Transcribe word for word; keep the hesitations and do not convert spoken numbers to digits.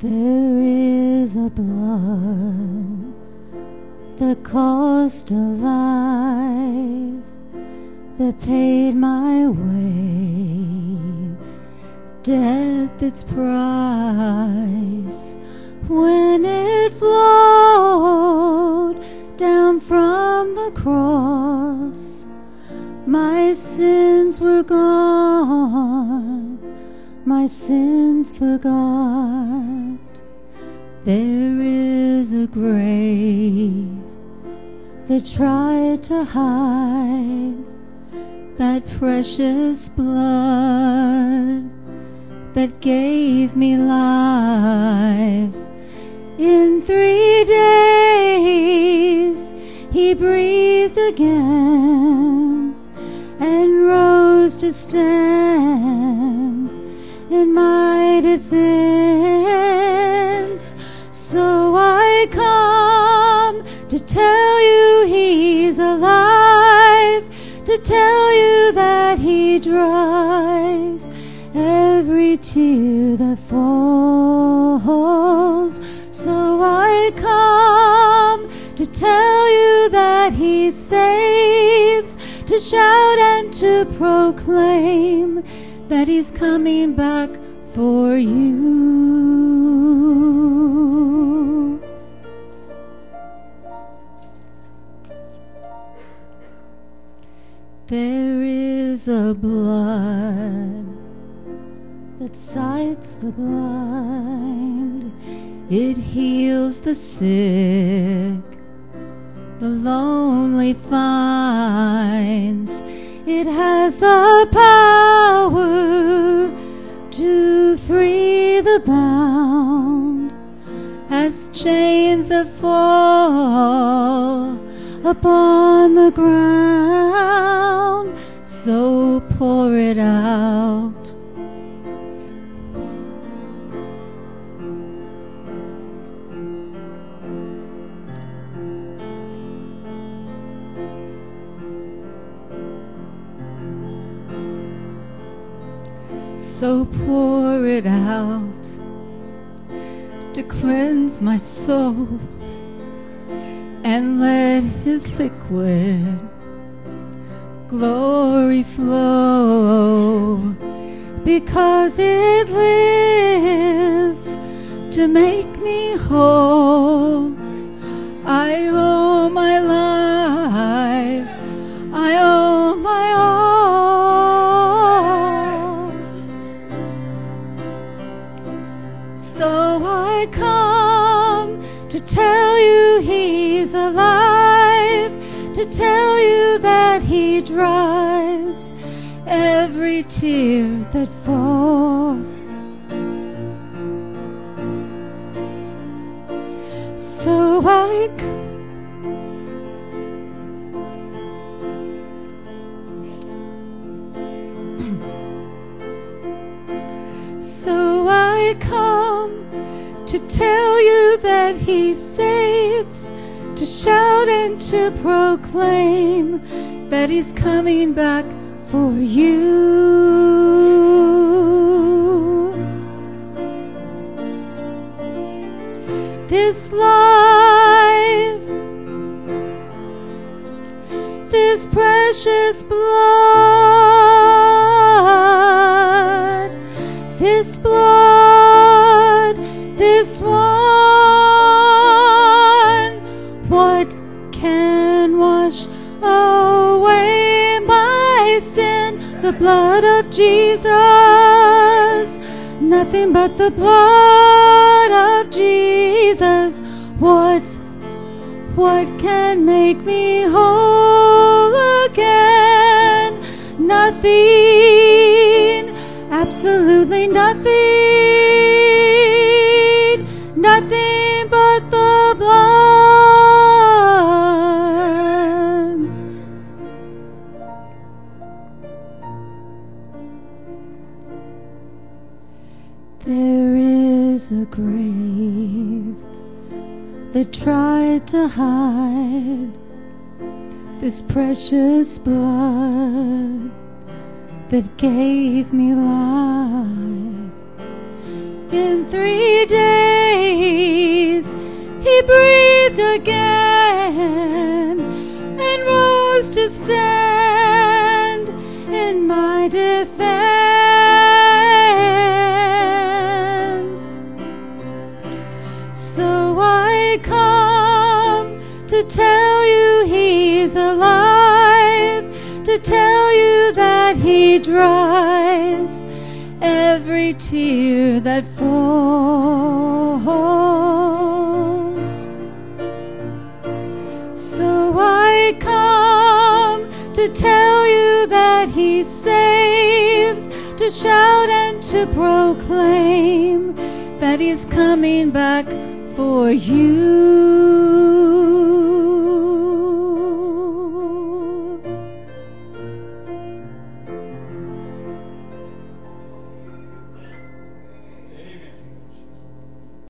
There is a blood that cost a life, that paid my way, death its price. When it flowed down from the cross, my sins were gone, my sins forgot. There is a grave that tried to hide that precious blood that gave me life. In three days he breathed again and rose to stand in my defense. So I come to tell you he's alive, to tell you that he dries every tear that falls. So I come to tell you that he saves, to shout and to proclaim that he's coming back for you. There is a blood that sights the blind, it heals the sick, the lonely finds. It has the power to free the bound, as chains that fall upon the ground. So pour it out. So pour it out to cleanse my soul, and let his liquid glory flow, because it lives to make me whole. I owe my life, I owe my all. So I come to tell you he's alive, to tell you that he dries every tear that falls. So I come So I come to tell you that he saves, to shout and to proclaim that he's coming back for you. This life, this precious blood, this blood, this one, what can wash away my sin? The blood of Jesus, nothing but the blood of Jesus. What, what can make me whole again? Nothing, absolutely nothing, nothing but the blood. There is a grave that tried to hide this precious blood that gave me life. In three days he breathed again and rose to stand in my defense. So I come to tell you he's alive, to tell you that he dries every tear that falls. So I come to tell you that he saves, to shout and to proclaim that he's coming back for you.